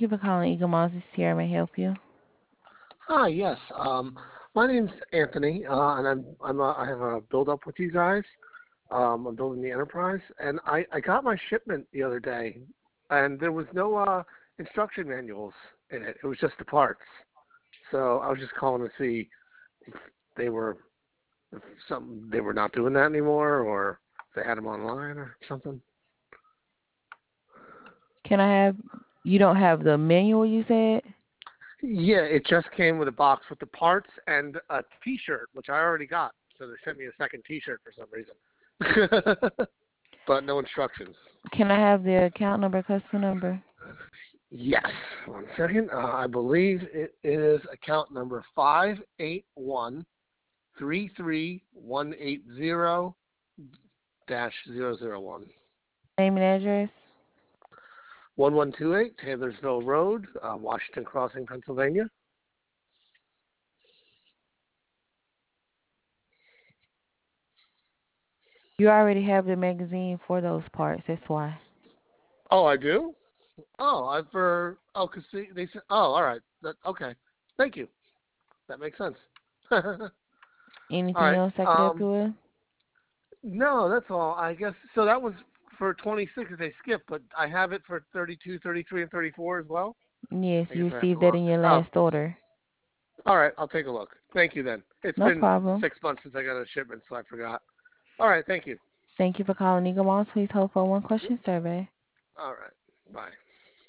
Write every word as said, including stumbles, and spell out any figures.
you for calling Eagle Moss. This is Sierra. May I help you? Hi, yes. Um, my name's Anthony, uh, and I'm I'm a, I have a build up with you guys. Um, I'm building the enterprise, and I, I got my shipment the other day, and there was no uh, instruction manuals in it. It was just the parts. So I was just calling to see if they were if something they were not doing that anymore, or if they had them online or something. Can I have, you don't have the manual you said? Yeah, it just came with a box with the parts and a T-shirt, which I already got. So they sent me a second T-shirt for some reason, but no instructions. Can I have the account number, customer number? Yes. One second. Uh, I believe it is account number five eight one three three one eight zero dash zero zero one. Name and address? One one two eight Taylorsville Road, uh, Washington Crossing, Pennsylvania. You already have the magazine for those parts. That's why. Oh, I do. Oh, I for oh, cause they, they said. Oh, all right. That, okay. Thank you. That makes sense. all Anything right. else I could help Um, you with? no, that's all. I guess so. That was for twenty-six if they skipped, but I have it for thirty-two, thirty-three, and thirty-four as well. Yes, I guess you I have the received that wrong. in your Oh, last order. all right. I'll take a look. Thank you then. It's No been problem. six months since I got a shipment, so I forgot. All right. Thank you. Thank you for calling Eagle Moss. Please hold for one question survey. All right. Bye.